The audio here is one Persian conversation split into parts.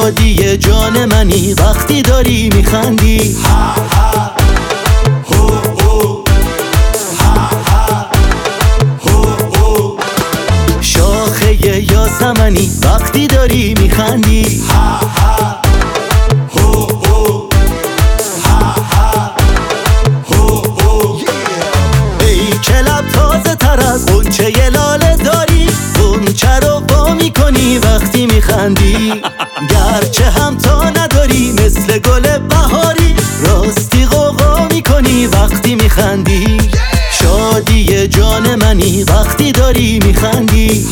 شادی جان منی وقتی داری میخندی. شاخه یاسمنی وقتی داری میخندی. ای که لب تازه تر از غنچه لاله داری، غنچه رو وا میکنی وقتی میخندی. گرچه هم تا نداری مثل گل بهاری، راستی غوغا میکنی وقتی میخندی. شادی جان منی وقتی داری میخندی.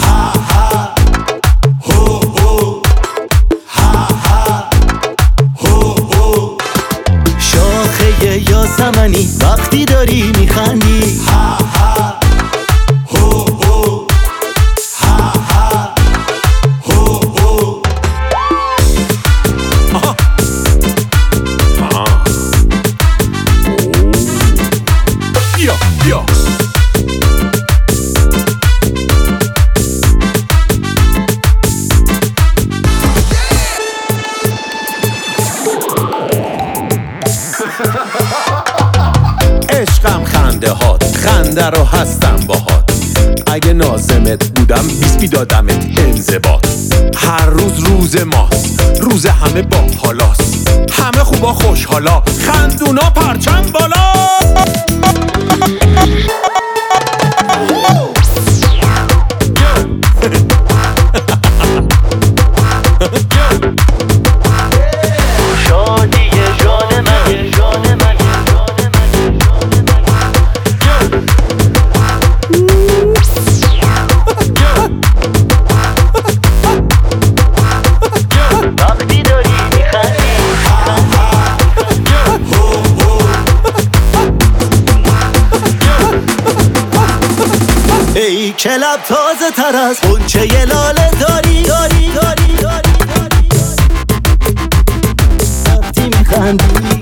شاخه یاسمنی وقتی داری میخندی. عشقم خنده هات، خنده رو هستم باهات. اگه نازمت بودم 20 میدادمت انضباط. هر روز روز ماست، روز همه با حالاست. همه خوبا خوشحالا، خندونا پرچم بالا. شادی جان من، جان من، وقتی داری میخندی. ای که لب تازه تر از غنچه لاله داری، وقتی میخندی.